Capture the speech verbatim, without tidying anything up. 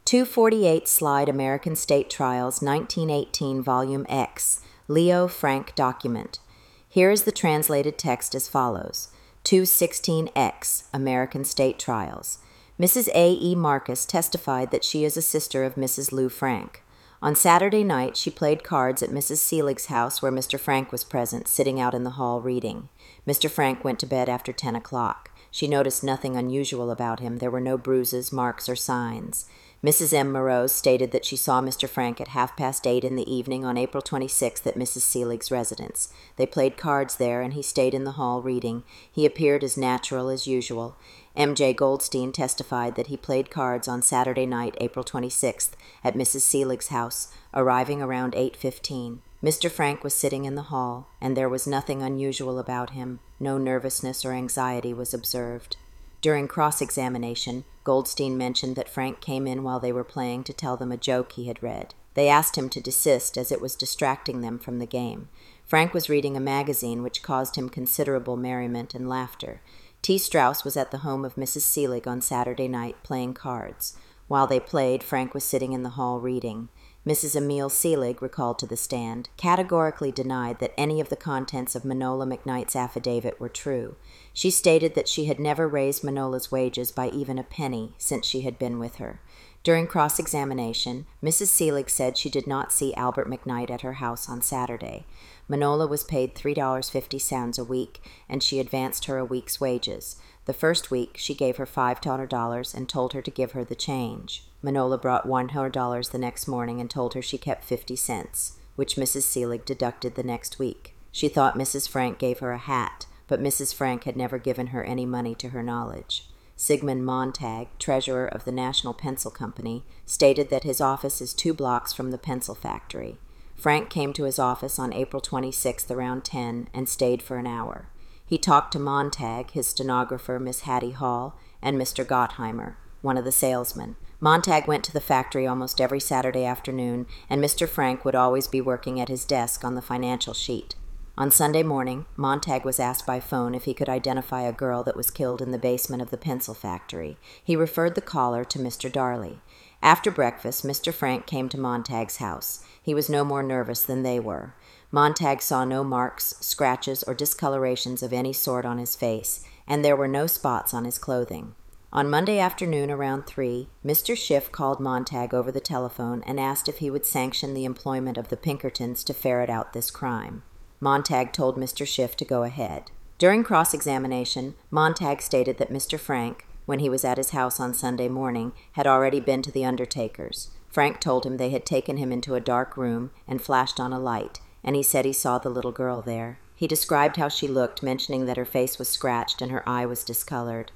two forty-eight Slide American State Trials, nineteen eighteen, Volume X, Leo Frank Document. Here is the translated text as follows. two sixteen X, American State Trials. Missus A E. Marcus testified that she is a sister of Missus Lou Frank. On Saturday night, she played cards at Missus Selig's house where Mister Frank was present, sitting out in the hall reading. Mister Frank went to bed after ten o'clock. She noticed nothing unusual about him. There were no bruises, marks, or signs. Missus M. Moreau stated that she saw Mister Frank at half past eight in the evening on April twenty-sixth at Missus Selig's residence. They played cards there, and he stayed in the hall reading. He appeared as natural as usual. M J Goldstein testified that he played cards on Saturday night, April twenty-sixth, at Missus Selig's house, arriving around eight fifteen. Mister Frank was sitting in the hall, and there was nothing unusual about him. No nervousness or anxiety was observed. During cross-examination, Goldstein mentioned that Frank came in while they were playing to tell them a joke he had read. They asked him to desist as it was distracting them from the game. Frank was reading a magazine which caused him considerable merriment and laughter. T. Strauss was at the home of Missus Selig on Saturday night playing cards. While they played, Frank was sitting in the hall reading. Missus Emile Selig, recalled to the stand, categorically denied that any of the contents of Manola McKnight's affidavit were true. She stated that she had never raised Manola's wages by even a penny since she had been with her. During cross-examination, Missus Selig said she did not see Albert McKnight at her house on Saturday. Manola was paid three dollars and fifty cents a week, and she advanced her a week's wages. The first week, she gave her five hundred dollars and told her to give her the change. Manola brought one hundred dollars the next morning and told her she kept fifty cents, which Missus Selig deducted the next week. She thought Missus Frank gave her a hat, but Missus Frank had never given her any money to her knowledge. Sigmund Montag, treasurer of the National Pencil Company, stated that his office is two blocks from the pencil factory. Frank came to his office on April twenty-sixth around ten and stayed for an hour. He talked to Montag, his stenographer, Miss Hattie Hall, and Mister Gottheimer, one of the salesmen. Montag went to the factory almost every Saturday afternoon, and Mister Frank would always be working at his desk on the financial sheet. On Sunday morning, Montag was asked by phone if he could identify a girl that was killed in the basement of the pencil factory. He referred the caller to Mister Darley. After breakfast, Mister Frank came to Montag's house. He was no more nervous than they were. Montag saw no marks, scratches, or discolorations of any sort on his face, and there were no spots on his clothing. On Monday afternoon around three, Mister Schiff called Montag over the telephone and asked if he would sanction the employment of the Pinkertons to ferret out this crime. Montag told Mister Schiff to go ahead. During cross-examination, Montag stated that Mister Frank, when he was at his house on Sunday morning, had already been to the undertaker's. Frank told him they had taken him into a dark room and flashed on a light, and he said he saw the little girl there. He described how she looked, mentioning that her face was scratched and her eye was discolored.